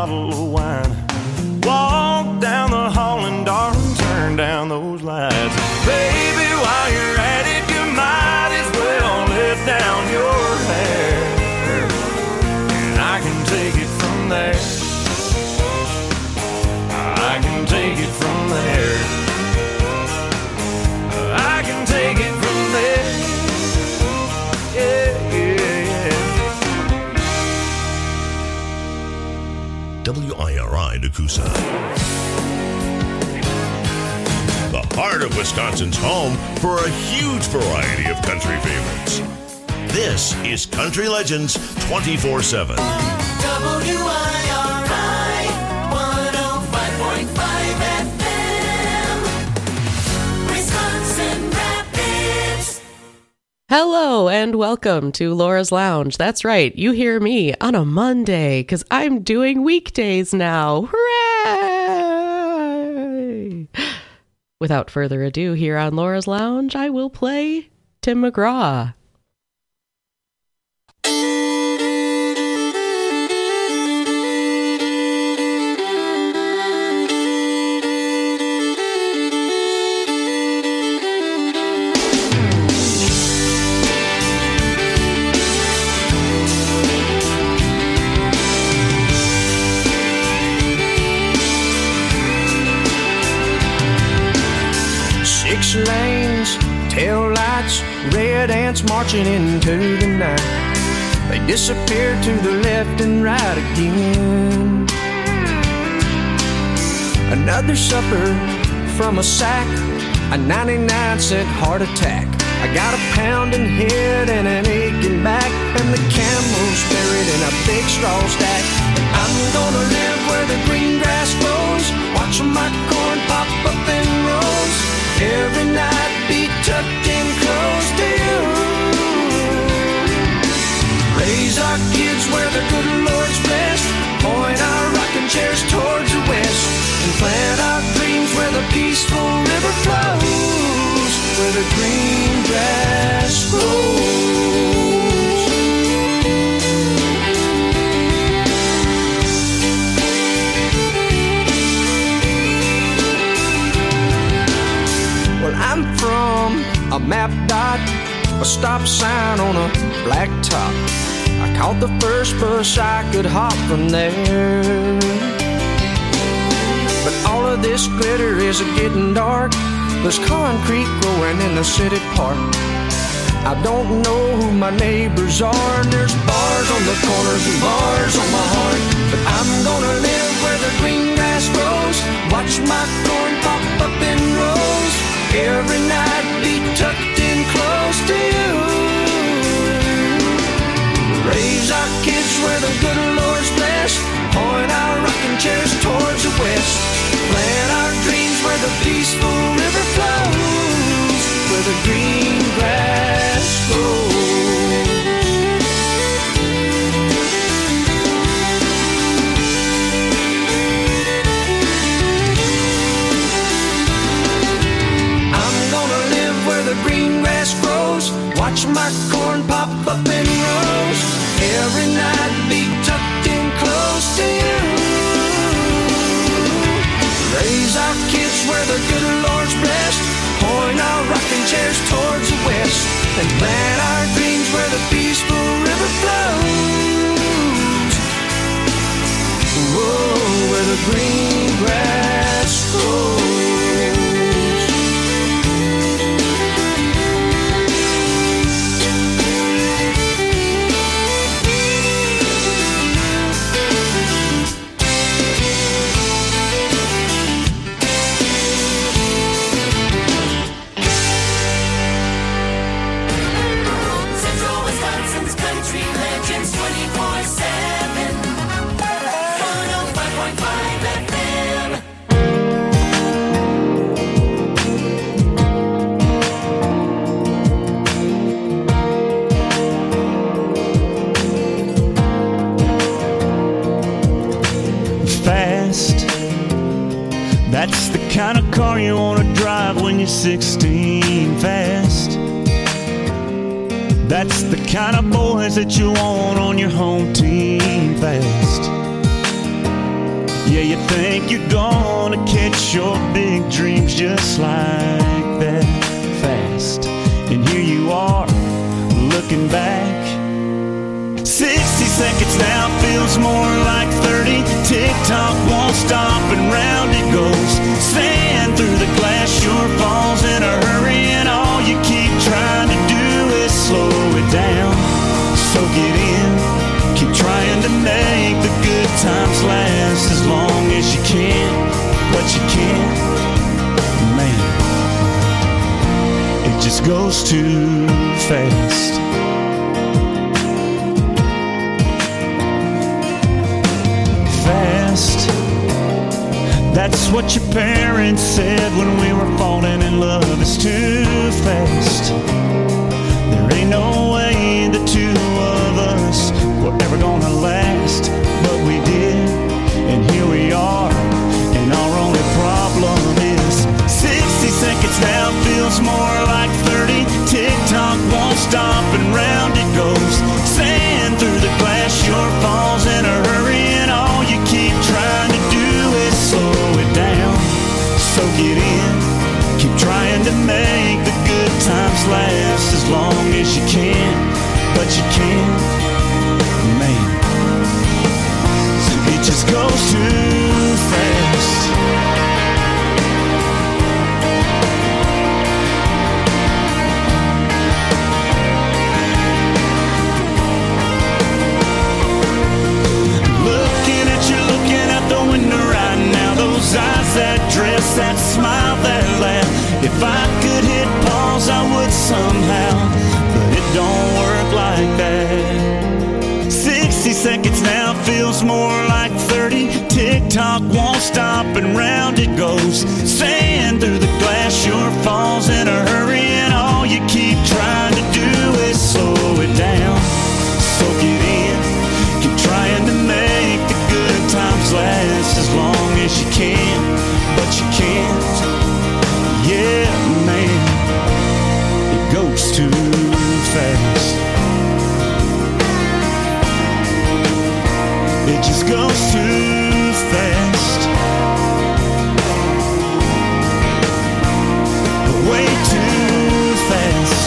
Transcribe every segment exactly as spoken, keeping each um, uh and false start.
bottle of wine. Walk down the hall and darling, turn down those lights. Baby, while you're at it, you might as well let down your hair, and I can take it from there. I can take it from there. I can take it from there. Yeah, yeah, yeah. W I R I Nakusa. The heart of Wisconsin's home for a huge variety of country favorites. This is Country Legends twenty-four seven. W I R I one oh five point five F M, Wisconsin Rapids. Hello and welcome to Laura's Lounge. That's right, you hear me on a Monday because I'm doing weekdays now. Hooray! Without further ado, here on Laura's Lounge, I will play Tim McGraw. Six lanes, tail lights, red ants marching into the night. They disappear to the left and right again. Another supper from a sack, a ninety-nine cent heart attack. I got a pounding head and an aching back, and the camel's buried in a big straw stack. I'm gonna live where the green grass grows, watching my corn pop up in rows. Every night be tucked in close to you. Raise our kids where the good Lord's blessed, point our rocking chairs towards the west, and plant our dreams where the peaceful river flows, where the green grass grows. Well, I'm from a map dot, a stop sign on a black top. I caught the first bus I could hop from there. But all of this glitter is getting dark. There's concrete growing in the city park. I don't know who my neighbors are, and there's bars on the corners and bars on my heart. But I'm gonna live where the green grass grows, watch my corn pop up in rows. Every night be tucked in close to you. Raise our kids where the good Lord's blessed, point our rocking chairs towards the west, plant our dreams where the peaceful river flows, where the green grass grows. The green grass grows, watch my corn pop up in rows. Every night be tucked in close to you. Raise our kids where the good Lord's blessed, point our rocking chairs towards the west, and plant our dreams where the peaceful river flows. Whoa, where the green grass grows. That's the kind of car you want to drive when you're sixteen. Fast. That's the kind of boys that you want on your home team. Fast. Yeah, you think you're gonna catch your big dreams just like that fast. And here you are, looking back. sixty seconds now feels more like thirty. Tick-tock won't stop and round it goes. Stand through the glass, sure falls in a hurry. And all you keep trying to do is slow it down. Soak it in, keep trying to make the good times last as long as you can. But you can't, man, it just goes too fast. Fast, that's what your parents said when we were falling in love. It's too fast. There ain't no way the two of us were ever gonna last, but we did, and here we are, and our only problem is sixty seconds now feels more like thirty. Tick-tock won't stop and round it goes. Sand through the glass, sure falls in a hurry. And all you keep trying to do is slow it down. Soak it in, keep trying to make the good times last as long as you can. But you can't, man, it just goes too fast. Looking at you, looking out the window right now. Those eyes, that dress, that smile, that laugh. If I could hit pause, I would somehow, but it don't work like that. sixty seconds now feels more like thirty. Tick-tock won't stop and round it goes. Sand through the glass, sure falls in a hurry. And all you keep trying to do is slow it down. Soak it in, keep trying to make the good times last as long as you can. But you can't, yeah, man, it goes too fast. It just goes too fast. Way too fast.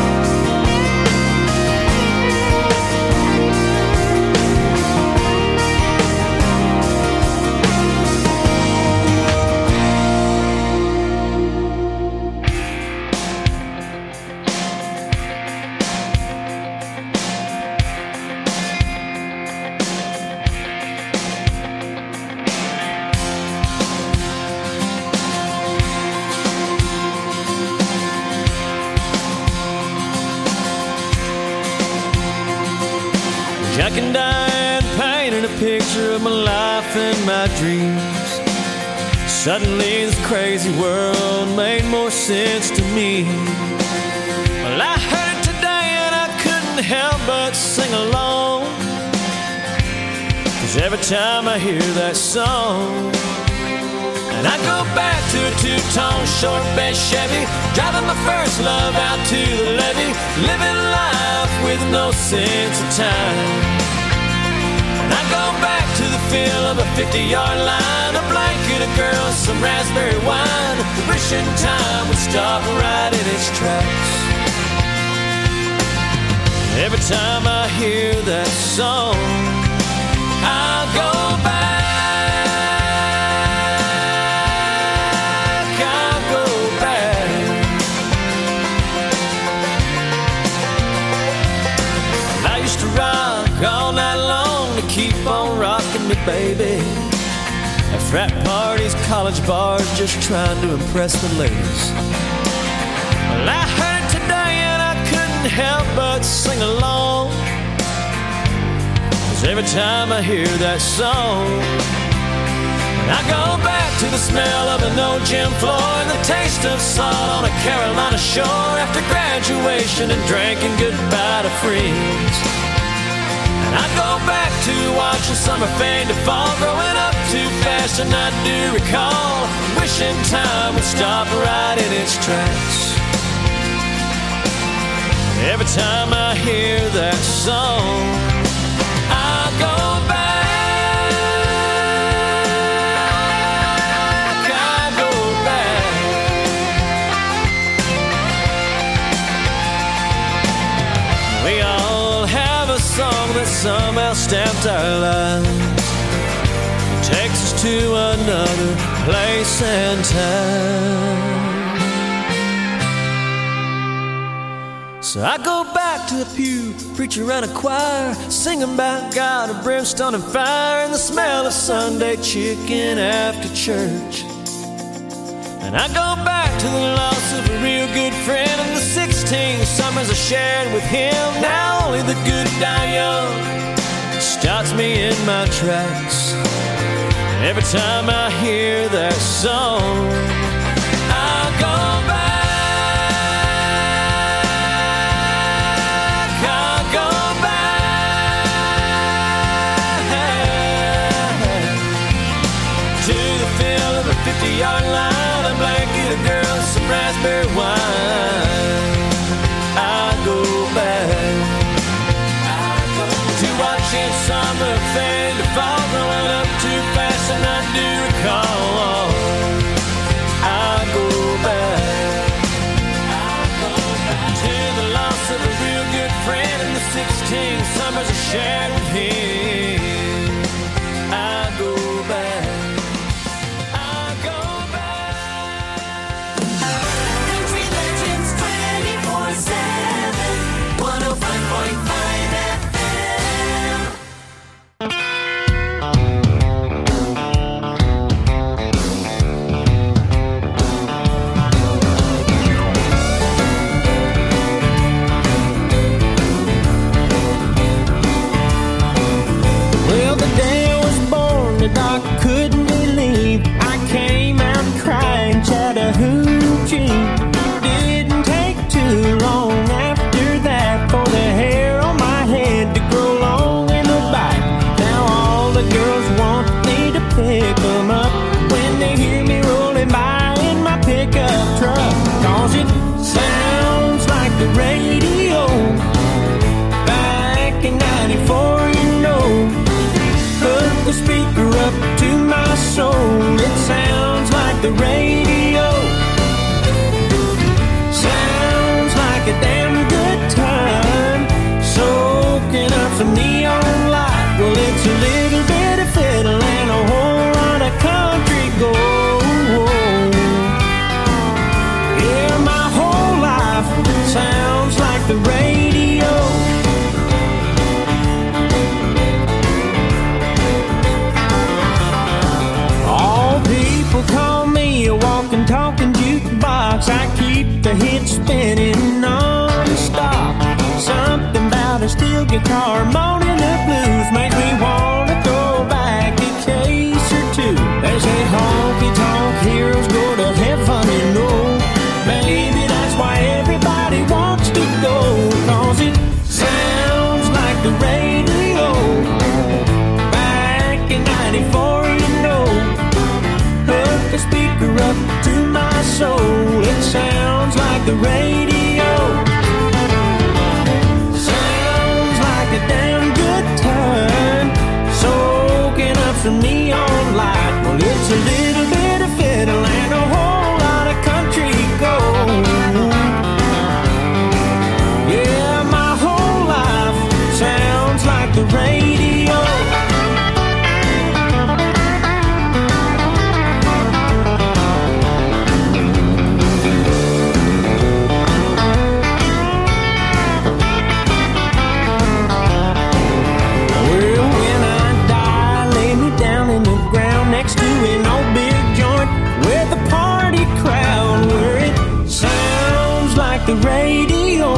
Jack and Diane painted a picture of my life and my dreams. Suddenly this crazy world made more sense to me. Well, I heard it today and I couldn't help but sing along, 'cause every time I hear that song, and I go back to a two-tone short bed Chevy, driving my first love out to the levee, living life with no sense of time. And I go back to the feel of a fifty-yard line, a blanket, a girl, some raspberry wine, wishing time would stop right in its tracks. Every time I hear that song, I'll go back. All night long to keep on rocking me, baby. At frat parties, college bars, just trying to impress the ladies. Well, I heard it today and I couldn't help but sing along, 'cause every time I hear that song, and I go back to the smell of an old gym floor and the taste of salt on a Carolina shore after graduation and drinking goodbye to friends. I go back to watching summer fade to fall, growing up too fast, and I do recall wishing time would stop right in its tracks. Every time I hear that song, I go back. now stamped our lives. It takes us to another place and time. So I go back to the pew, preacher and a choir, singing about God and brimstone and fire, and the smell of Sunday chicken after church. And I go back to the loss of a real good friend and the sixteen summers I shared with him. Now only the good die young stops me in my tracks. And every time I hear that song, I go back. fifty-yard line, a blanket of girls, some raspberry wine. I go back, I go to watching summer fade to fall, growing up too fast, and I do recall. I go back, I go back to the loss of a real good friend and the sixteen summers I shared with him. I go back. I couldn't believe I came out crying Chattahoochee. Didn't take too long after that for the hair on my head to grow long in the back. Now all the girls want me to pick them up when they hear me rolling by in my pickup truck. Cause it sounds like the radio back in ninety-four, you know. Put the speaker up to my soul. It sounds like the radio. Sounds like a damn good time. Soaking up some neon light. Well, it's a little bit of fiddle and a whole lot of country gold. Yeah, my whole life sounds like the radio. Call me a walking, talking jukebox. I keep the hits spinning non-stop. Something about a steel guitar moaning the blues makes me wanna go back a case or two. They say honky-tonk heroes go to heaven, you know. Maybe that's why everybody wants to go. Cause it sounds like the radio back in ninety-four, you know. The speaker up to my soul. It sounds like the radio. Sounds like a damn good time. Soaking up some neon light. Well, it's a little bit of fiddle and a whole lot of country gold. Yeah, my whole life sounds like the radio. Next to an old big joint with a party crowd where it sounds like the radio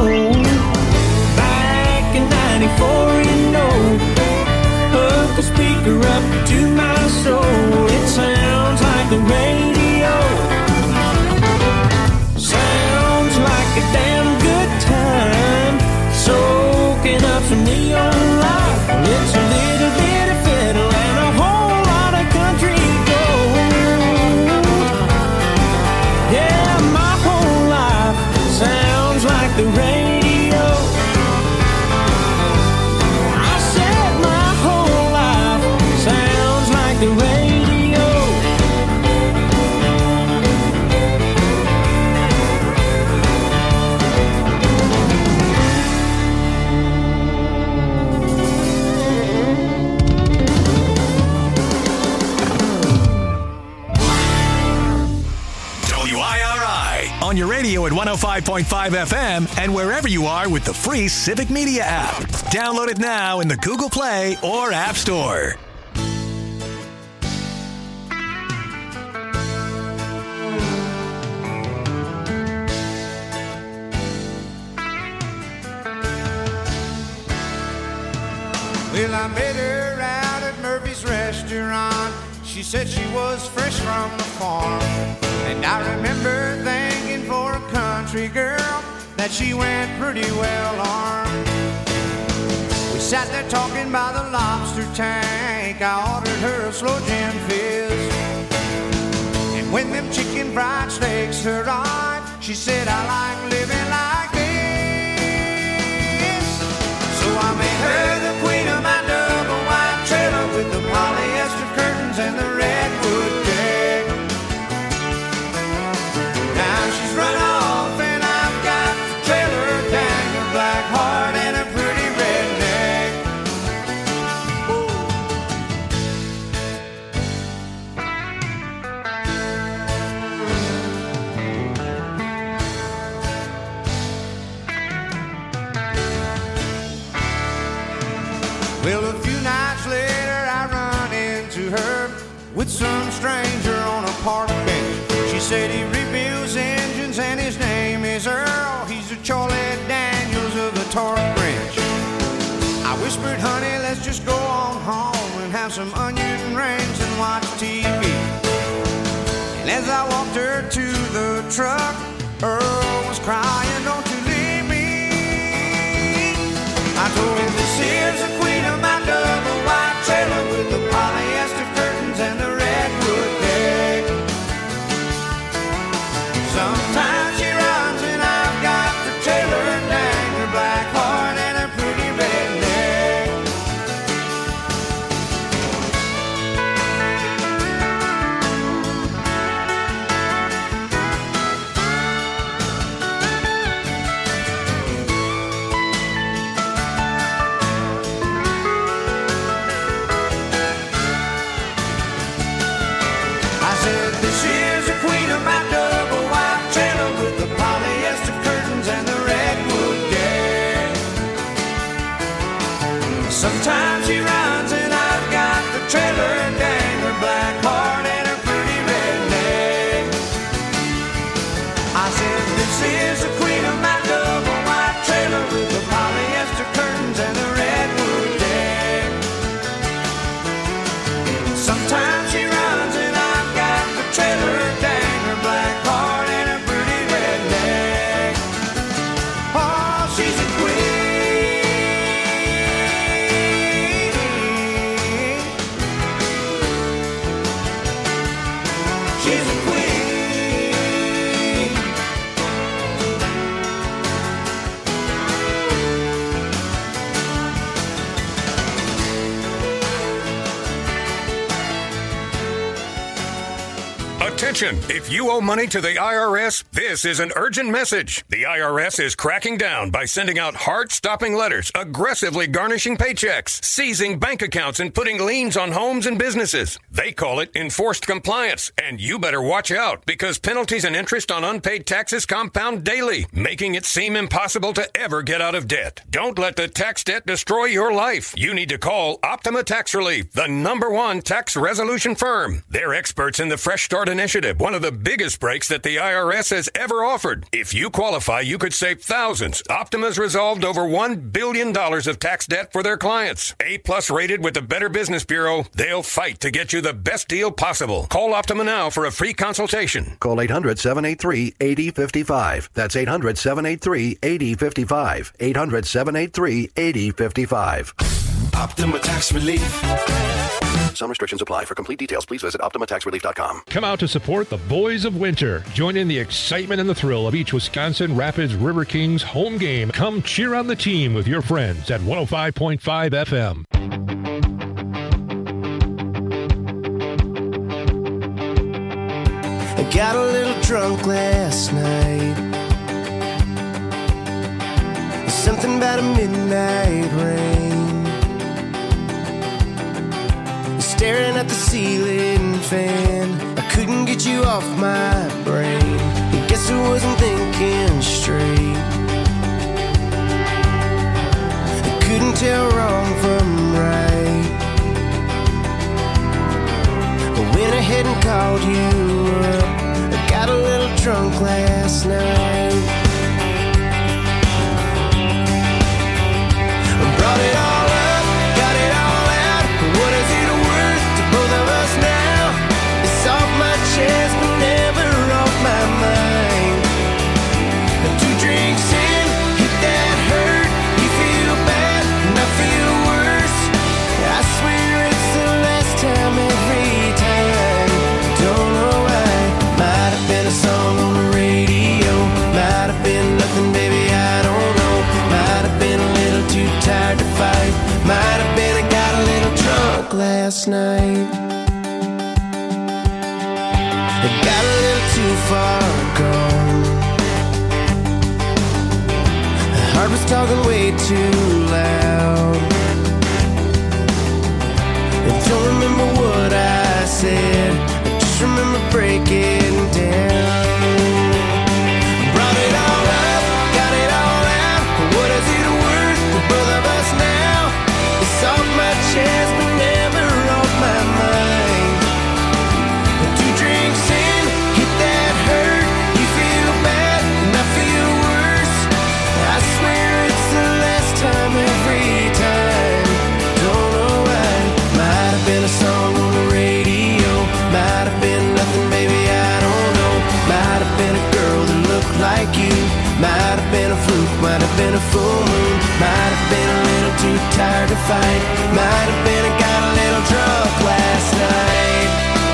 back in ninety-four, you know. Hook the speaker up to my soul. It sounds like the radio. Sounds like a damn good time. Soaking up some neon light. It's a little bit of fiddle and a whole lot of country gold. Yeah, my whole life sounds like the radio. I said my whole life sounds like the radio. on your radio at one oh five point five F M and wherever you are with the free Civic Media app. Download it now in the Google Play or App Store. Well, I met her out at Murphy's restaurant. She said she was fresh from the farm. And I remember thinking for a country girl that she went pretty well armed. We sat there talking by the lobster tank. I ordered her a slow gin fizz. And when them chicken fried steaks arrived, she said, I like living like this. So I made her the queen of my double white trailer with the polyester curtains and the redwood deck. Now she's run off and I've got the trailer, dang her black heart and a pretty redneck. Well, a few nights later I run into her with some stranger on a park bench. She said he rebuilds engines and his name is Earl. He's a Charlie Daniels of the torque wrench. I whispered, honey, let's just go on home and have some onion rings and watch T V. And as I walked her to the truck, Earl was crying, don't you leave me. I told him, this here's the queen of my double white trailer with the polyester curtains and the redwood deck. Sometimes she runs and I've got the trailer, dang her black heart and a pretty redneck. I said, this is the queen of my double white trailer with the polyester curtains and the redwood deck. Sometimes she runs and I've got the trailer, dang her black heart and her pretty redneck. I said, this is the queen of my double white trailer with the polyester curtains and the redwood deck. Sometimes she runs and I've got the trailer, dang her black heart and a pretty redneck. Oh, she's a queen. She's a queen. Attention! If you owe money to the I R S, this is an urgent message. The I R S is cracking down by sending out heart-stopping letters, aggressively garnishing paychecks, seizing bank accounts, and putting liens on homes and businesses. They call it enforced compliance, and you better watch out because penalties and interest on unpaid taxes compound daily, making it seem impossible to ever get out of debt. Don't let the tax debt destroy your life. You need to call Optima Tax Relief, the number one tax resolution firm. They're experts in the Fresh Start Initiative, one of the biggest breaks that the I R S has ever offered. If you qualify, you could save thousands. Optima's resolved over one billion dollars of tax debt for their clients. A-plus rated with the Better Business Bureau, they'll fight to get you the best deal possible. Call Optima now for a free consultation. Call eight hundred, seven eight three, eight oh five five. That's eight hundred, seven eight three, eight oh five five. eight hundred, seven eight three, eight oh five five. Optima Tax Relief. Some restrictions apply. For complete details, please visit optima tax relief dot com. Come out to support the Boys of Winter. Join in the excitement and the thrill of each Wisconsin Rapids River Kings home game. Come cheer on the team with your friends at one oh five point five F M. I got a little drunk last night. Something about a midnight rain. Staring at the ceiling fan, I couldn't get you off my brain. I guess guess I wasn't thinking straight. I couldn't tell wrong from right. I went ahead and called you up. I got a little drunk last night. Brought it all up, got it all out. What is it worth to both of us now? It's off my chest, but never off my mind. Two drinks in, hit that hurt. You feel bad, and I feel worse. I swear it's the last time every time. Don't know why. Might have been a song on the radio. Might have been nothing, baby, I don't know. Might have been a little too tired to fight. Might have been I got a little drunk last night. I got a little too far gone. The heart was talking way too loud. I don't remember what I said, I just remember breaking down. Brought it all up, got it all out. What is it worth to both of us now? It's off my chest, but never off my mind. Two drinks in, hit that hurt. You feel bad, and I feel worse. I swear it's the last time every time. Don't know why. Might have been a song on the radio. Might have been nothing, baby, I don't know. Might have been a girl that looked like you. Might have been a fluke, might have been a full moon. Might have been a little too tired to fight. Might have been I got a little drunk last night.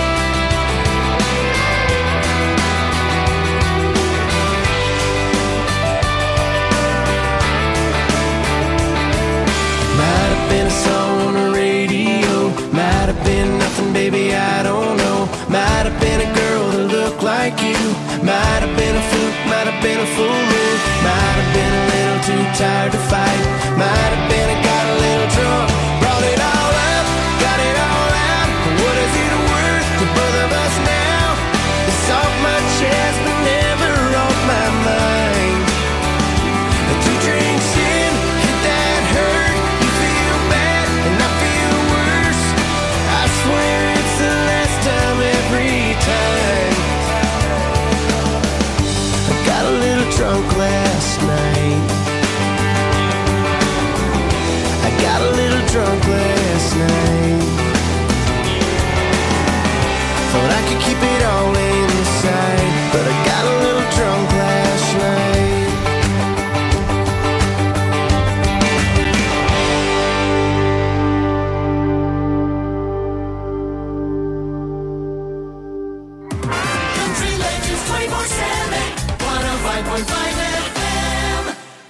Might have been a song on the radio. Might have been nothing, baby, I don't know. Might have been a girl that looked like you. Might have been a fluke, might have been a full moon. Might have been a little too tired to fight. Might have been I got a little drunk. Brought it all up, got it all out. What is it worth to both of us now? It's off my chest, but never off my mind. Two drinks in, hit that hurt. You feel bad, and I feel worse. I swear it's the last time every time. I got a little drunk last night. I got a little drunk last night. Thought I could keep it all inside, but I got a little drunk last night. Country Legends twenty-four seven, one oh five point five F M.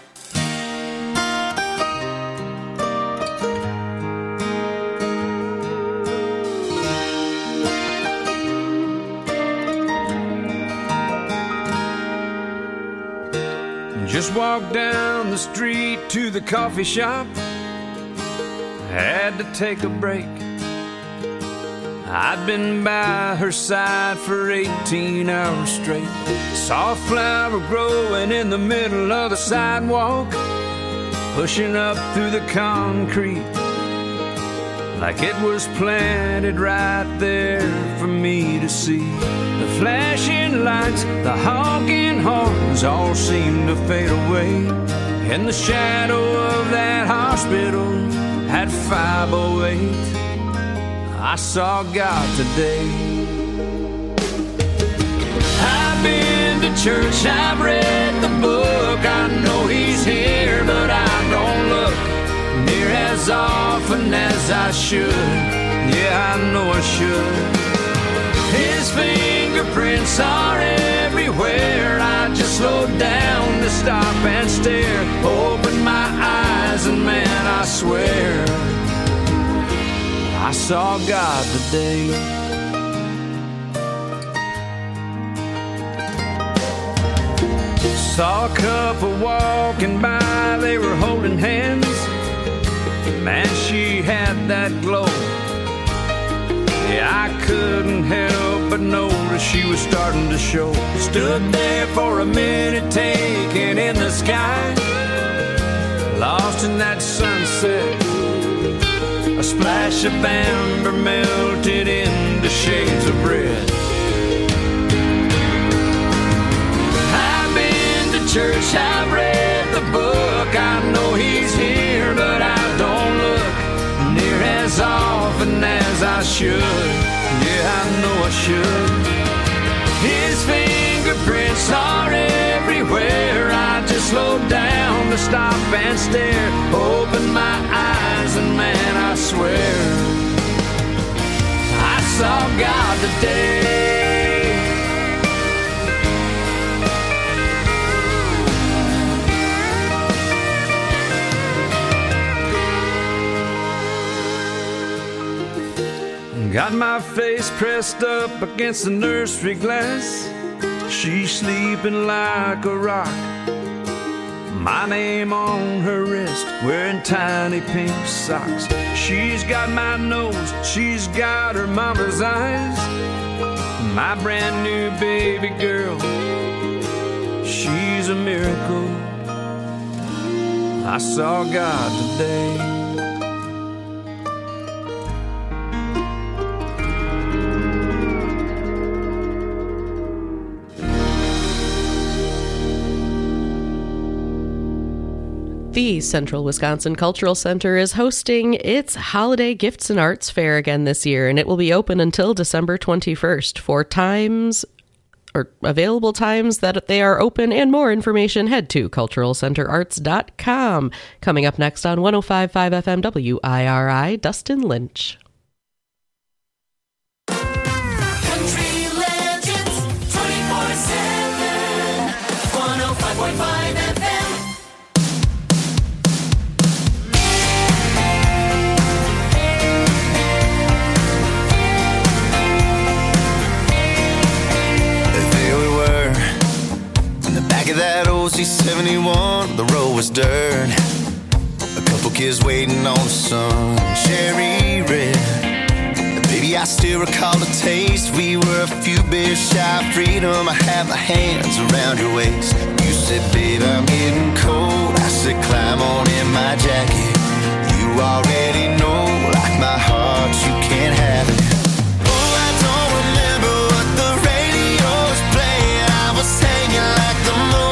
Just walked down the street to the coffee shop. Had to take a break. I'd been by her side for eighteen hours straight. Saw a flower growing in the middle of the sidewalk, pushing up through the concrete like it was planted right there for me to see. The flashing lights, the honking horns all seemed to fade away. In the shadow of that hospital at five oh eight, I saw God today. I've been to church, I've read the book, I know he's here, but I don't look near as often as I should. Yeah, I know I should. His fingerprints are everywhere. I just slowed down to stop and stare. Opened my eyes and man, I swear I saw God today. Saw a couple walking by, they were holding hands. Man, she had that glow Yeah, I couldn't help but notice she was starting to show. Stood there for a minute, taking in the sky, lost in that sunset. A splash of amber melted into shades of red. I've been to church, I've read the book. I know he's here, but I don't look near as often as I should. Yeah, I know I should. His fingerprints are everywhere. I just slowed down to stop and stare. Open my eyes and man, I swear I saw God today. Got my face pressed up against the nursery glass. She's sleeping like a rock. My name on her wrist, wearing tiny pink socks. She's got my nose, she's got her mama's eyes. My brand new baby girl, she's a miracle. I saw God today. The Central Wisconsin Cultural Center is hosting its Holiday Gifts and Arts Fair again this year, and it will be open until December twenty-first. For times or available times that they are open and more information, head to cultural center arts dot com. Coming up next on one oh five point five F M W I R I, Dustin Lynch. Country Legends twenty-four seven, one oh five point five F M. That old C seventy-one, the road was dirt. A couple kids waiting on the sun, cherry red. And baby, I still recall the taste. We were a few beers shy of freedom. I had my hands around your waist. You said, babe, I'm getting cold. I said, climb on in my jacket. You already know, like my heart, you can't have it. Oh, I don't remember what the radio was playing. I was hanging like the moon.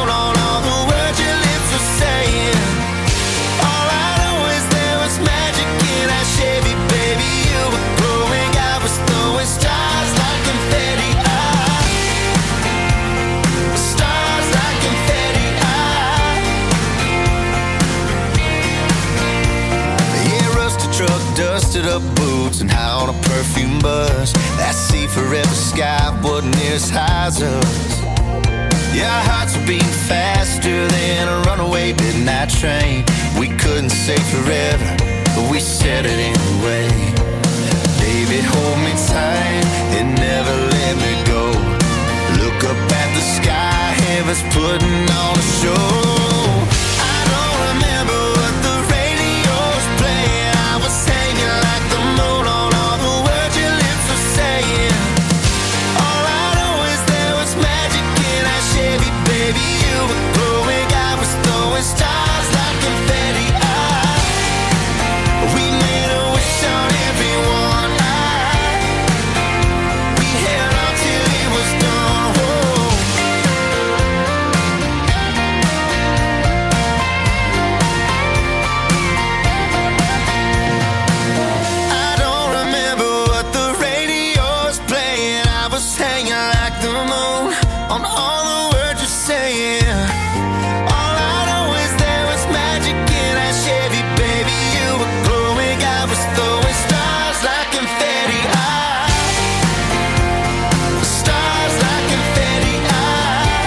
Dusted up boots and high on a perfume bus. That sea forever sky wasn't near as high as us. Yeah, our hearts were beating faster than a runaway midnight train. We couldn't say forever, but we said it anyway. Baby, hold me tight and never let me go. Look up at the sky, heaven's putting on a show. I don't remember what the radio's playing. I was hanging like the moon on all the words your lips were saying. All I know is there was magic in our Chevy, baby. You were glowing, I was throwing stars like confetti. I, we made a wish on everyone. I, we held on till it was done. Whoa. I don't remember what the radio's playing. I was hanging like the moon on all the words you're saying. All I know is there was magic in our Chevy, baby. You were glowing, I was throwing stars like confetti. I, stars like confetti. I,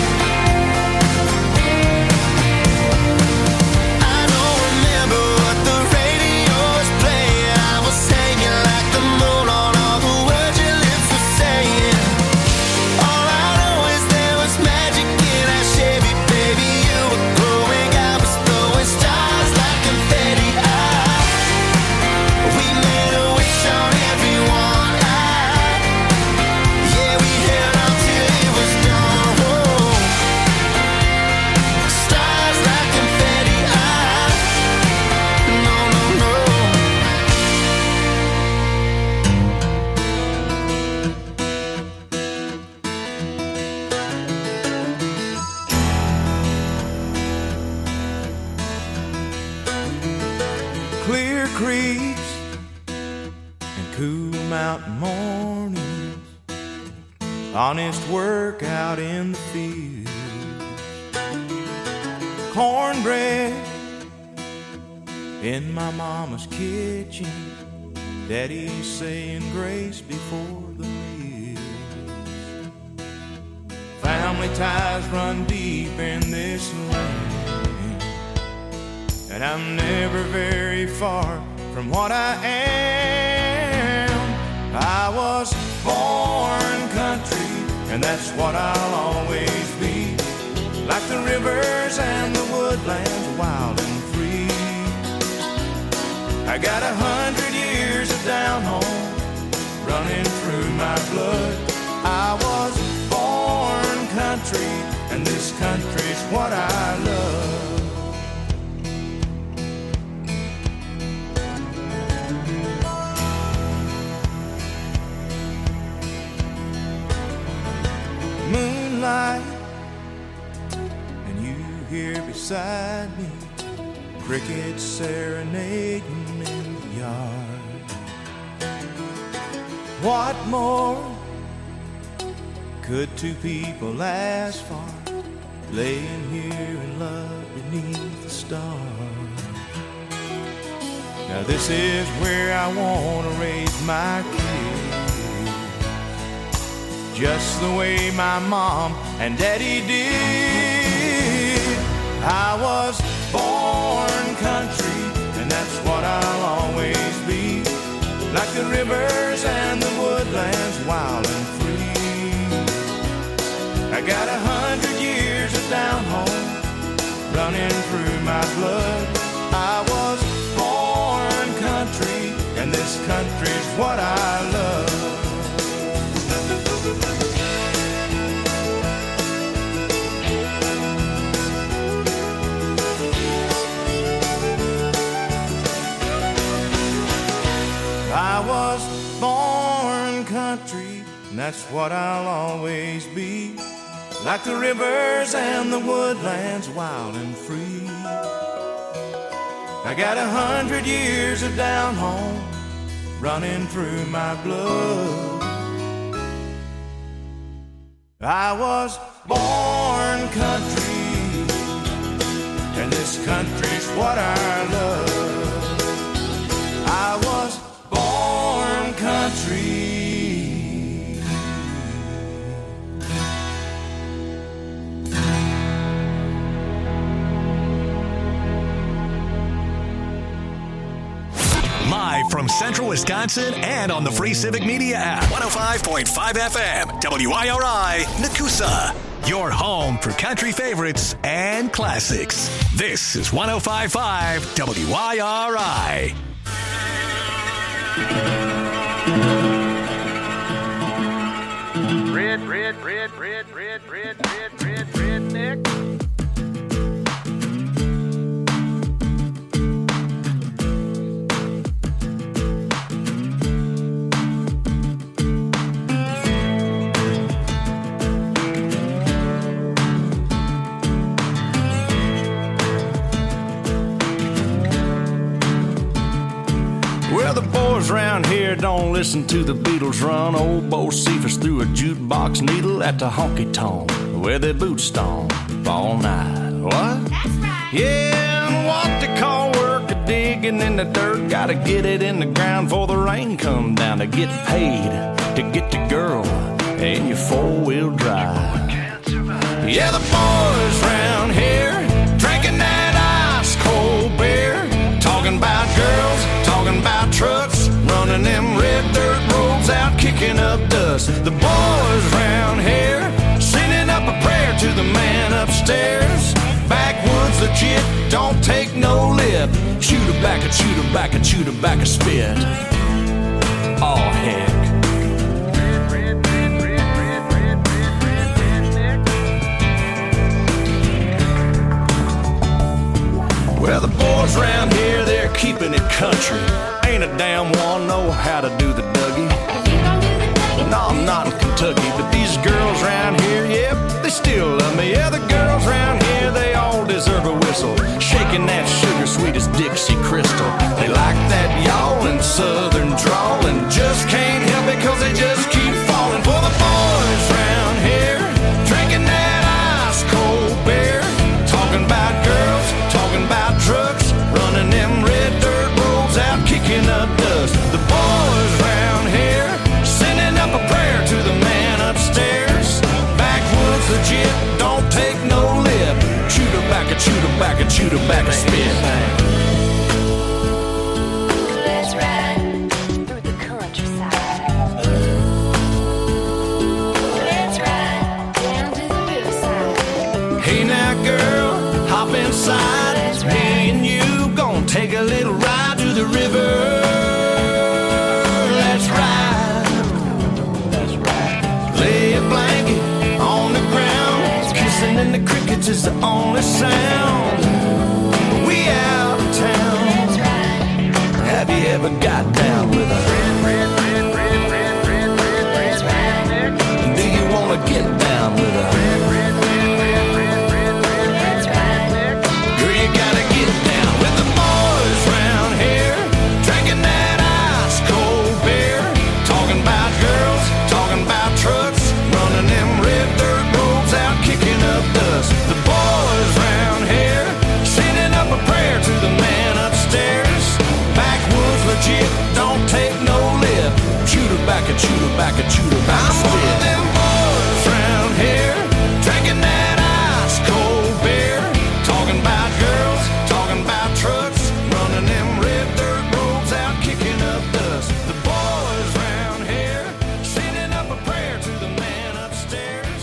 I don't remember what the radio's playing. I was hanging like the moon on all the words your lips were saying. All I know is there was magic in our Chevy, creeks and cool mountain mornings, honest work out in the field, cornbread in my mama's kitchen, daddy's saying grace before the meal. Family ties run deep in this land, and I'm never very far from what I am. I was born country, and that's what I'll always be. Like the rivers and the woodlands, wild and free. I got a hundred years of down home running through my blood. I was born country, and this country's what I love. Moonlight, and you here beside me, crickets serenading in the yard. What more could two people ask for, laying here in love beneath the stars? Now this is where I want to raise my kids, just the way my mom and daddy did. I was born country, and that's what I'll always be. Like the rivers and the woodlands, wild and free. I got a hundred years of down home running through my blood. I was born country, and this country's what I love. I was born country, and that's what I'll always be. Like the rivers and the woodlands, wild and free. I got a hundred years of down home running through my blood. I was born country, and this country's what I love. I was born country. Live from Central Wisconsin and on the free Civic Media app. one oh five point five F M, W I R I, Nakusa. Your home for country favorites and classics. This is one oh five point five W I R I. Red, red, red, red, red, red, red, red, redneck. Well, the boys round here don't listen to the Beatles run. Old Bo Cephas threw a jukebox needle at the honky-tonk where they boot stomp all night. What? That's right. Yeah, and what they call work a digging in the dirt. Gotta get it in the ground before the rain come down to get paid, to get the girl in your four-wheel drive. Yeah, the boys round here drinking that ice-cold beer, talking about girls, talking about trucks, running them red dirt roads out, kicking up dust. The boys round here sending up a prayer to the man upstairs. Backwoods legit, don't take no lip. Shoot her back, a shoot her back, a shoot her back, a spit. Oh heck. Well, the boys round here, they're keeping it country. Ain't a damn one know how to do the Dougie. No, I'm not in Kentucky, but these girls round here, yep, they still love me. Yeah, the girls round here, they all deserve a whistle, shaking that sugar sweet as Dixie Crystal. They like that tobacco, chew tobacco, spit. Let's ride through the countryside. Let's ride down to the riverside. Hey now, girl, hop inside. Me and you gonna take a little ride to the river. Let's ride. Let's ride. Lay a blanket on the ground. Kissing in the crickets is the only sound. We out of town. Let's ride. Have you ever got down with a Let's ride. Do you wanna get down with a Let's ride. Girl, you gotta get down with the boys round here, drinking that ice cold beer, talking about girls, talking about trucks, running them red dirt roads out, kicking up dust. The boys round here, sending up a prayer to the man upstairs. Backwoods legit, don't take no lip. Chew tobacco, chew tobacco, chew tobacco. I'm one of them boys round here, drinking that ice cold beer, talking about girls, talking about trucks, running them red dirt roads out, kicking up dust. The boys round here, sending up a prayer to the man upstairs.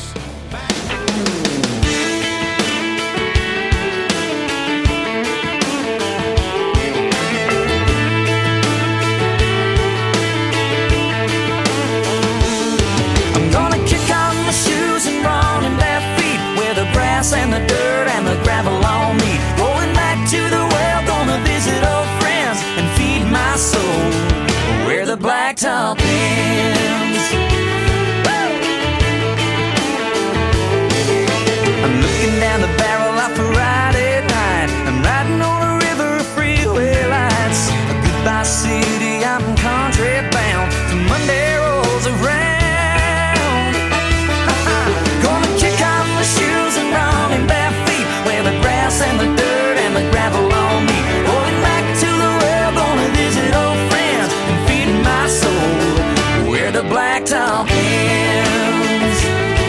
I'm gonna kick off my shoes and run in bare feet, where the grass and the dirt and the gravel all meet. Going back to the well, gonna visit old friends and feed my soul where the blacktop ends. I'm looking down the barrel of a Friday night. I'm riding on a river of freeway lights. A goodbye city, I'm country bound. The Monday rolls around. Gonna kick off my shoes and run in bare feet, where the grass and the dirt and the gravel all meet. Going back to the well, gonna visit old friends and feed my soul where the blacktop ends.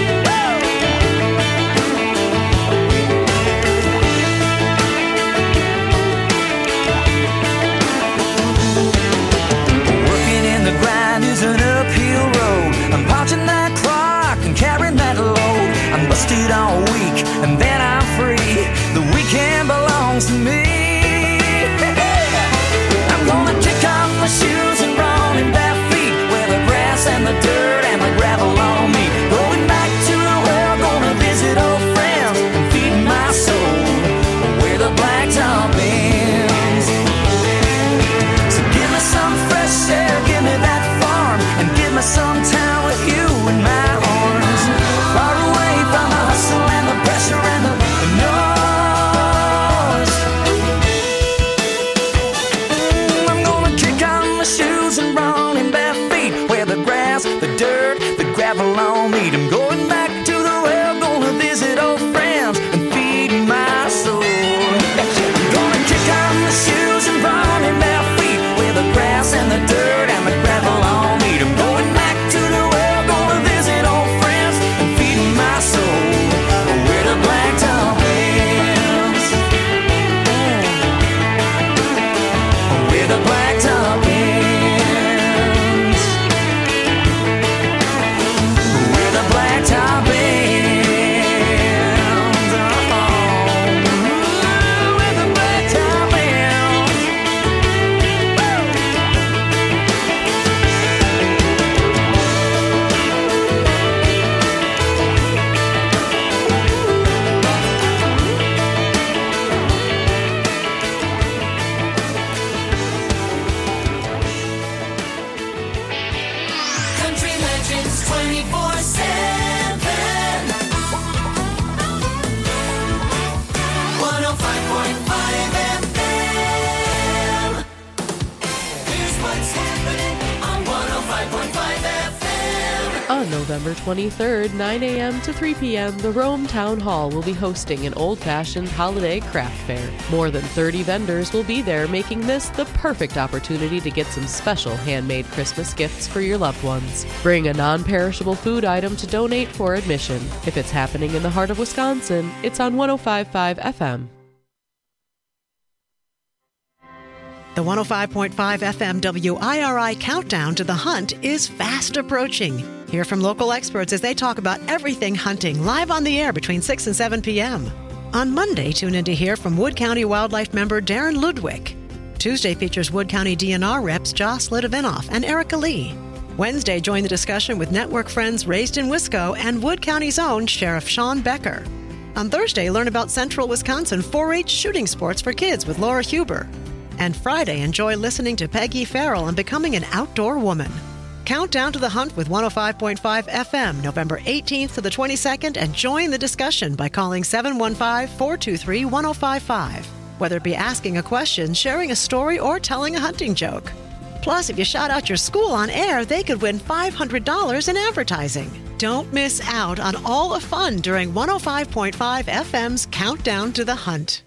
Working in the grind is an uphill road. I'm punching that clock and carrying that load. I'm busted all week and then I'm free. The weekend belongs to me. I'm gonna kick off my shoes and run in bare feet, where the grass and the dirt and the gravel all meet. Going back to the well, gonna visit old friends and feed my soul where the blacktop ends. So give me some fresh air, give me that farm, and give me some time with you in my arms. Far away from the hustle and the pressure and the, the noise. Mm, I'm gonna kick on my shoes and run in bare feet, where the grass, the dirt, the gravel all meet. I'm going back to the well, gonna visit old friends and feed my soul. I'm gonna kick on my shoes and run in bare feet, where the grass and the dirt and the gravel all meet. I'm going back to the well, gonna visit old friends and feed my soul where the blacktop ends. Where the blacktop ends. Where the blacktop ends. Oh, where the blacktop ends. Country Legends twenty-four seven. one oh five point five F M. Here's what's happening on one oh five point five F M. On November twenty-third, nine a.m. to three p.m., the Rome Town Hall will be hosting an old-fashioned holiday craft fair. More than thirty vendors will be there, making this the perfect opportunity to get some special handmade Christmas gifts for your loved ones. Bring a non-perishable food item to donate for admission. If it's happening in the heart of Wisconsin, it's on one oh five point five F M. The one oh five point five F M W I R I countdown to the hunt is fast approaching. Hear from local experts as they talk about everything hunting live on the air between six and seven p.m. On Monday, tune in to hear from Wood County Wildlife member Darren Ludwig. Tuesday features Wood County D N R reps Joss Litovinoff and Erica Lee. Wednesday, join the discussion with network friends Raised in Wisco and Wood County's own Sheriff Sean Becker. On Thursday, learn about Central Wisconsin four H shooting sports for kids with Laura Huber. And Friday, enjoy listening to Peggy Farrell and becoming an outdoor woman. Count down to the hunt with one oh five point five F M, November eighteenth to the twenty-second, and join the discussion by calling seven one five, four two three, one oh five five. Whether it be asking a question, sharing a story, or telling a hunting joke. Plus, if you shout out your school on air, they could win five hundred dollars in advertising. Don't miss out on all the fun during one oh five point five F M's Countdown to the Hunt.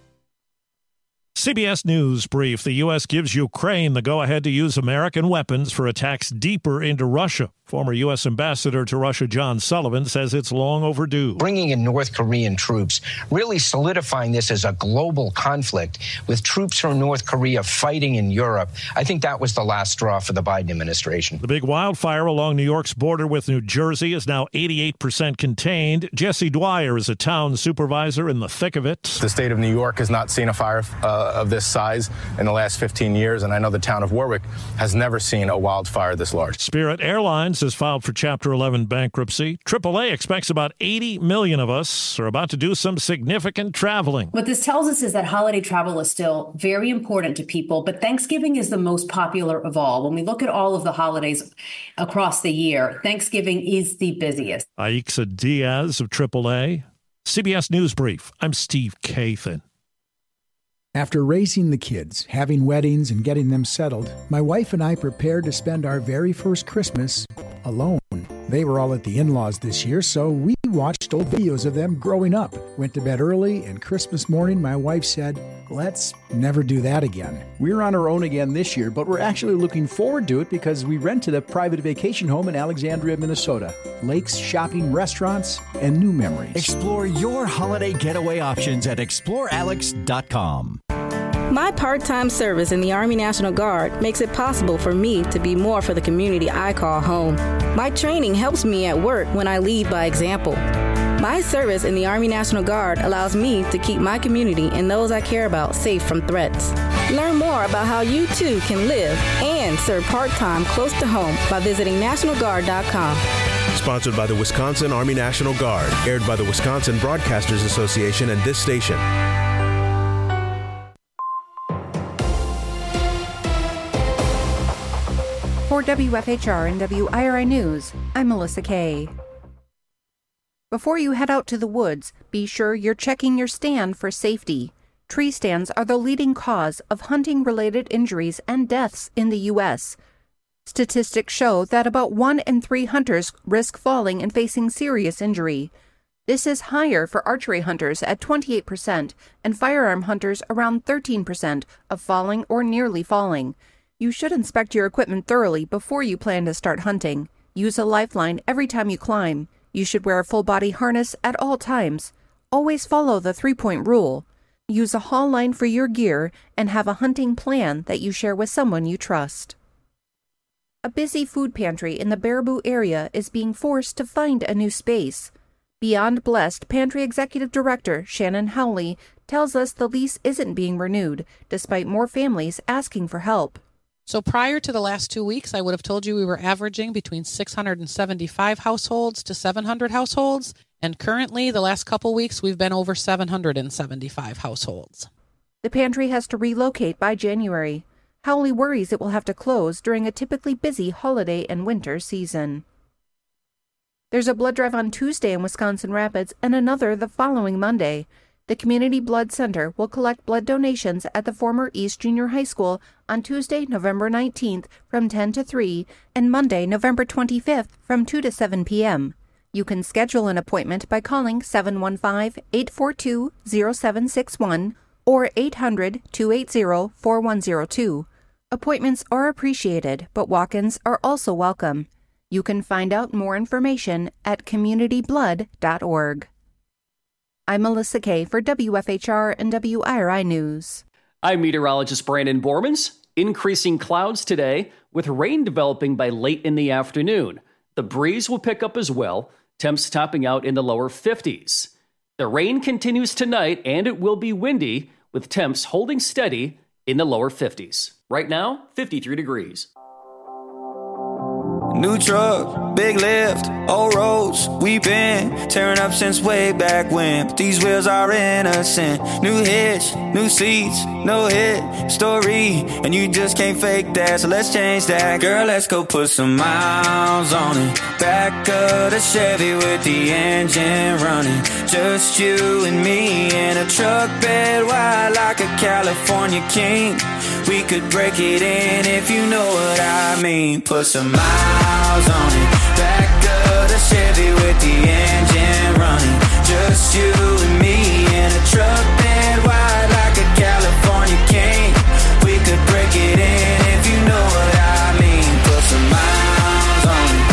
C B S News brief. The U S gives Ukraine the go-ahead to use American weapons for attacks deeper into Russia. Former U S Ambassador to Russia John Sullivan says it's long overdue. Bringing in North Korean troops, really solidifying this as a global conflict with troops from North Korea fighting in Europe, I think that was the last straw for the Biden administration. The big wildfire along New York's border with New Jersey is now eighty-eight percent contained. Jesse Dwyer is a town supervisor in the thick of it. The state of New York has not seen a fire uh, of this size in the last fifteen years, and I know the town of Warwick has never seen a wildfire this large. Spirit Airlines has filed for Chapter eleven bankruptcy. triple A expects about eighty million of us are about to do some significant traveling. What this tells us is that holiday travel is still very important to people, but Thanksgiving is the most popular of all. When we look at all of the holidays across the year, Thanksgiving is the busiest. Aixa Diaz of triple A. C B S News Brief. I'm Steve Kathan. After raising the kids, having weddings, and getting them settled, my wife and I prepared to spend our very first Christmas alone. They were all at the in-laws this year, so we watched old videos of them growing up. Went to bed early, and Christmas morning, my wife said, let's never do that again. We're on our own again this year, but we're actually looking forward to it because we rented a private vacation home in Alexandria, Minnesota. Lakes, shopping, restaurants, and new memories. Explore your holiday getaway options at explore alex dot com. My part-time service in the Army National Guard makes it possible for me to be more for the community I call home. My training helps me at work when I lead by example. My service in the Army National Guard allows me to keep my community and those I care about safe from threats. Learn more about how you too can live and serve part-time close to home by visiting national guard dot com. Sponsored by the Wisconsin Army National Guard. Aired by the Wisconsin Broadcasters Association and this station. For W F H R and W I R I News, I'm Melissa Kay. Before you head out to the woods, be sure you're checking your stand for safety. Tree stands are the leading cause of hunting-related injuries and deaths in the U S. Statistics show that about one in three hunters risk falling and facing serious injury. This is higher for archery hunters at twenty-eight percent and firearm hunters around thirteen percent of falling or nearly falling. You should inspect your equipment thoroughly before you plan to start hunting. Use a lifeline every time you climb. You should wear a full-body harness at all times. Always follow the three-point rule. Use a haul line for your gear and have a hunting plan that you share with someone you trust. A busy food pantry in the Baraboo area is being forced to find a new space. Beyond Blessed Pantry Executive Director Shannon Howley tells us the lease isn't being renewed, despite more families asking for help. So prior to the last two weeks, I would have told you we were averaging between six hundred seventy-five households to seven hundred households. And currently, the last couple weeks, we've been over seven hundred seventy-five households. The pantry has to relocate by January. Howley worries it will have to close during a typically busy holiday and winter season. There's a blood drive on Tuesday in Wisconsin Rapids and another the following Monday. The Community Blood Center will collect blood donations at the former East Junior High School on Tuesday, November nineteenth from ten to three and Monday, November twenty-fifth from two to seven p.m. You can schedule an appointment by calling seven one five, eight four two, zero seven six one or eight hundred, two eight zero, four one zero two. Appointments are appreciated, but walk-ins are also welcome. You can find out more information at community blood dot org. I'm Melissa Kay for W F H R and W I R I News. I'm meteorologist Brandon Bormans. Increasing clouds today, with rain developing by late in the afternoon. The breeze will pick up as well, temps topping out in the lower fifties. The rain continues tonight, and it will be windy, with temps holding steady in the lower fifties. Right now, fifty-three degrees. New truck, big lift, old roads, we been tearing up since way back when. But these wheels are innocent. New hitch, new seats, no hit story, and you just can't fake that, so let's change that. Girl, let's go put some miles on it. Back of the Chevy with the engine running. Just you and me in a truck bed wide like a California king. We could break it in if you know what I mean. Put some miles on it. Back of the Chevy with the engine running. Just you and me in a truck bed wide like a California king. We could break it in if you know what I mean. Put some miles on it.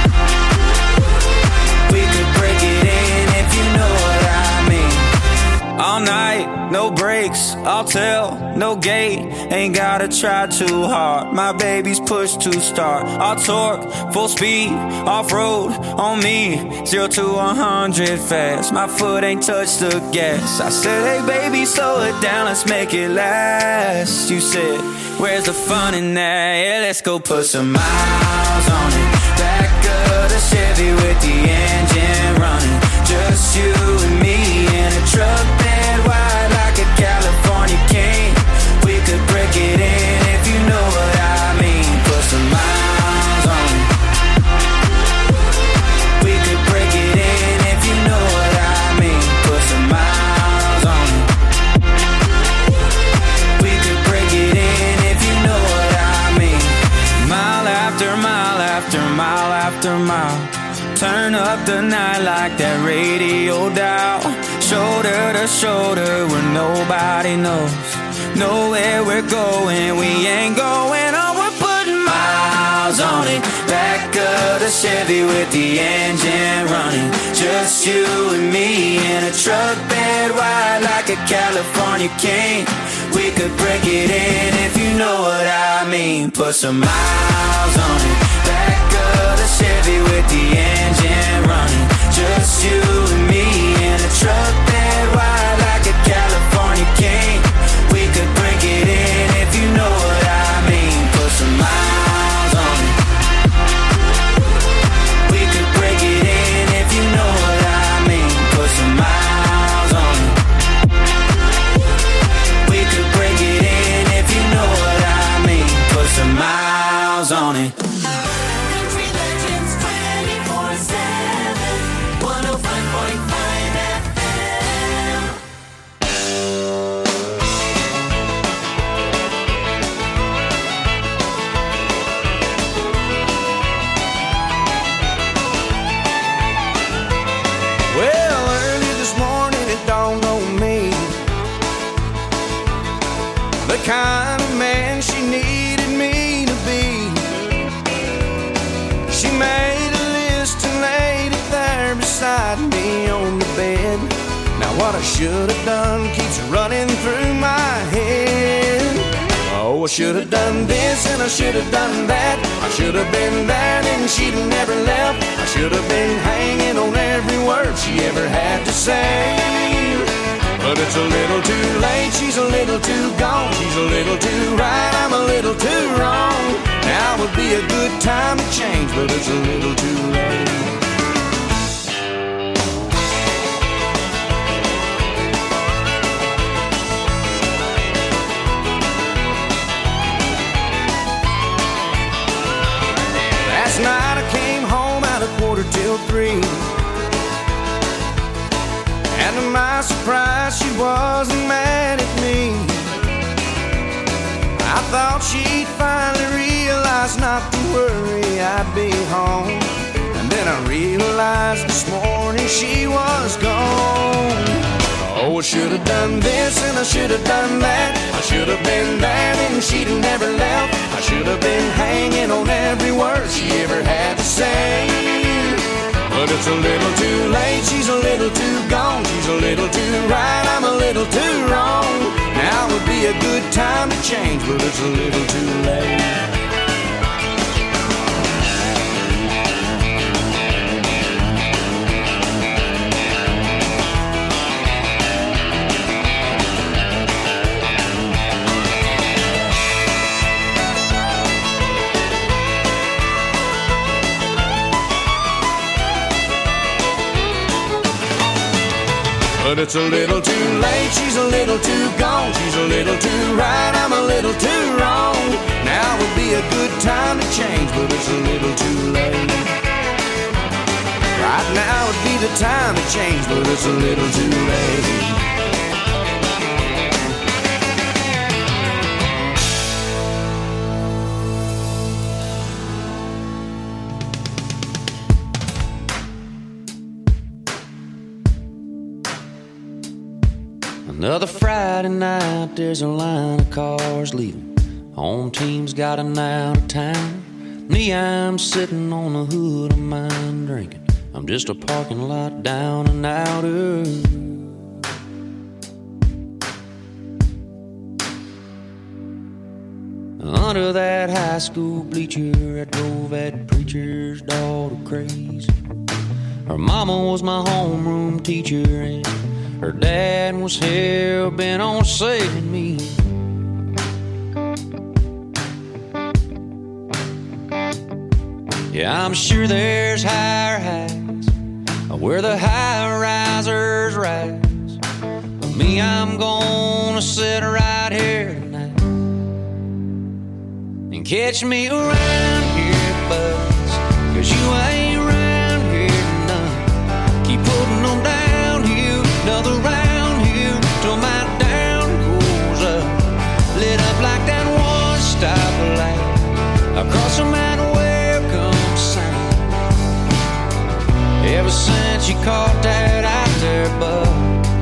We could break it in if you know what I mean. All night, no brakes, I'll tell, no gate. Ain't gotta try too hard, my baby's push to start. I'll torque, full speed, off-road, on me. Zero to one hundred fast, my foot ain't touched the gas. I said, hey baby, slow it down, let's make it last. You said, where's the fun in that? Yeah, let's go put some miles on it. Back of the Chevy with the engine running. Just you and me in a truck bed wide like a California king. We could break it in if you know what I mean. Put some miles on it. We could break it in if you know what I mean. Put some miles on it. We could break it in if you know what I mean. Mile after mile after mile after mile. Turn up the night like that radio dial. Shoulder to shoulder where nobody knows. Know where we're going, we ain't going on. We're putting miles on it. Back of the Chevy with the engine running. Just you and me in a truck bed wide like a California king. We could break it in if you know what I mean. Put some miles on it. Back of the Chevy with the engine running. Just you and me in a truck bed wide like a California king. We could break it in if you know what I mean. Put some miles on it. We could break it in if you know what I mean. Put some miles on it. We could break it in if you know what I mean. Put some miles on it. Country Legends twenty-four seven, one oh five point five F M. Well, early this morning it dawned on me the kind of man she needed me to be. She made a list and laid it there beside me on the bed. Now what I should have done keeps running through my head. Oh, I should have done this and I should have done that. I should have been there and she'd have never left. I should have been hanging on every word she ever had to say. But it's a little too late, she's a little too gone. She's a little too right, I'm a little too wrong. Now would be a good time to change, but it's a little too late. Last night I came home at a quarter till three, and to my surprise she wasn't mad at me. I thought she'd finally realize not to worry, I'd be home. And then I realized this morning she was gone. Oh, I should have done this and I should have done that. I should have been there and she'd have never left. I should have been hanging on every word she ever had to say. But it's a little too late, she's a little too gone. She's a little too right, I'm a little too wrong. Now would be a good time to change. change, but it's a little too late. But it's a little too late, she's a little too gone. She's a little too right, I'm a little too wrong. Now would be a good time to change, but it's a little too late. Right now would be the time to change, but it's a little too late. Another Friday night, there's a line of cars leaving. Home team's got an out of town. Me, I'm sitting on the hood of mine drinking. I'm just a parking lot down and outer. Under that high school bleacher, I drove that preacher's daughter crazy. Her mama was my homeroom teacher, and her dad was hell-bent on saving me. Yeah, I'm sure there's higher heights where the high-risers rise. But me, I'm gonna sit right here tonight and catch me around here, buzz, 'cause you ain't around here none. Keep putting them down. Another round here till my down goes up. Lit up like that one stoplight across from that welcome sign. Ever since you caught that out there, bud,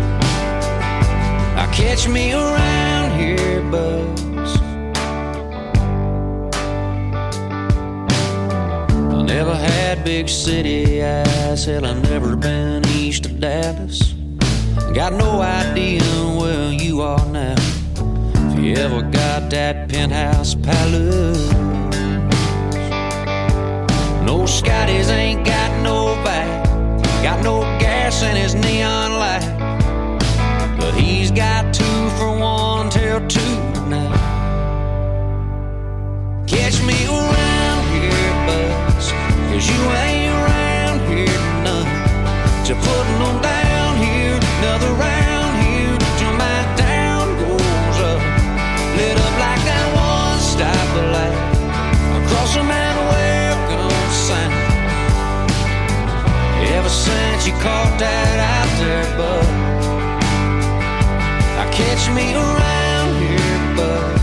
I catch me around here, buzz. I never had big city eyes. Hell, I've never been east of Dallas. Got no idea where you are now. If you ever got that penthouse palace. No, Scotty's ain't got no back. Got no gas in his neon light. But he's got two for one till two tonight. Catch me around here, buzz, 'cause you ain't around here none. To putting them down here. Another round here till my down goes up. Lit up like that one stoplight across from that welcome sign. Ever since you caught that out there, bud, I catch me around here, buzz.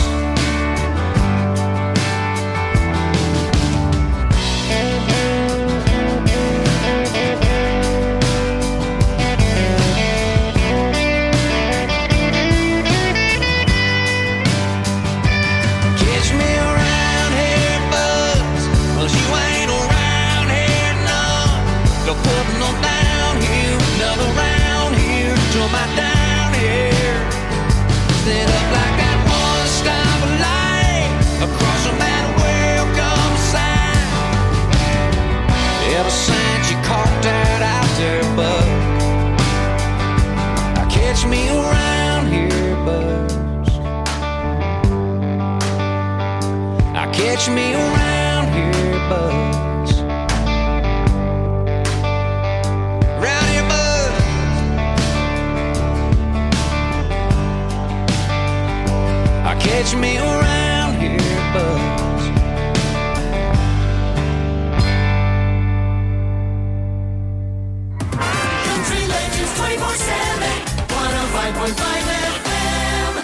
Putting them down here, another round here, till my down here. Lit up like that one stoplight across from that welcome sign. Ever since you caught that out there, bud, I catch me around here, buzz. I catch me around here, buzz. Catch me around here, buzz. Country Legends twenty-four seven, one oh five point five F M.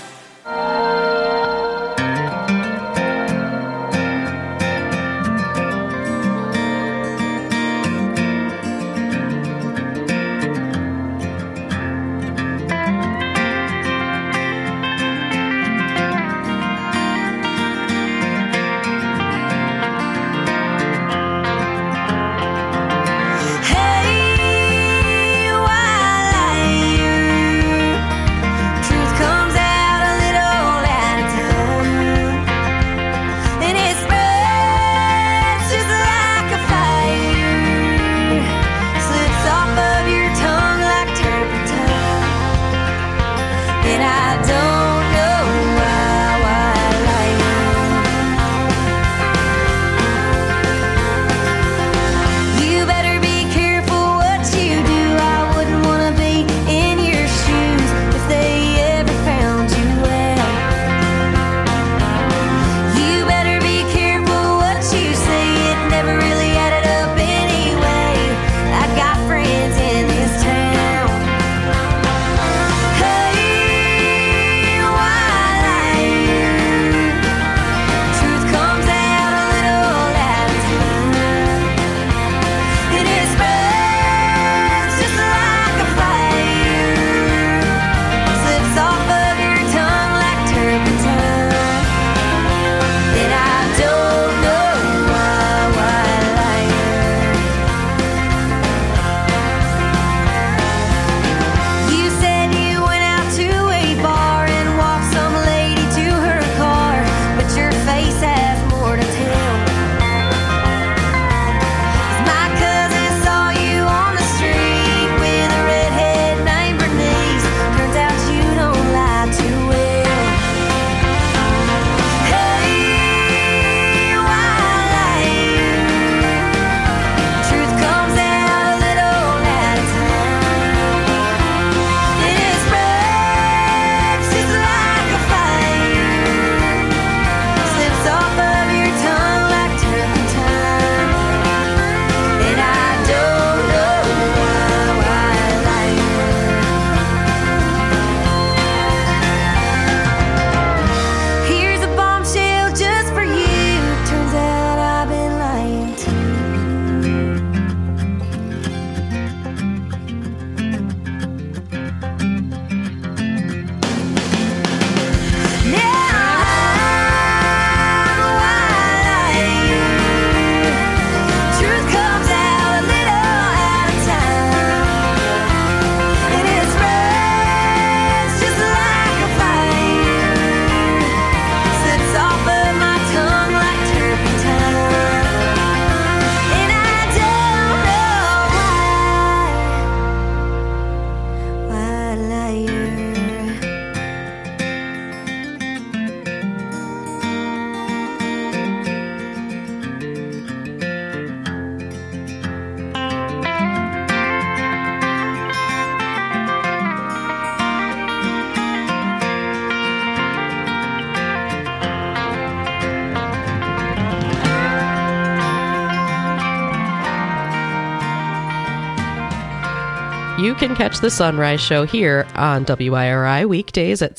You can catch the Sunrise Show here on W I R I weekdays at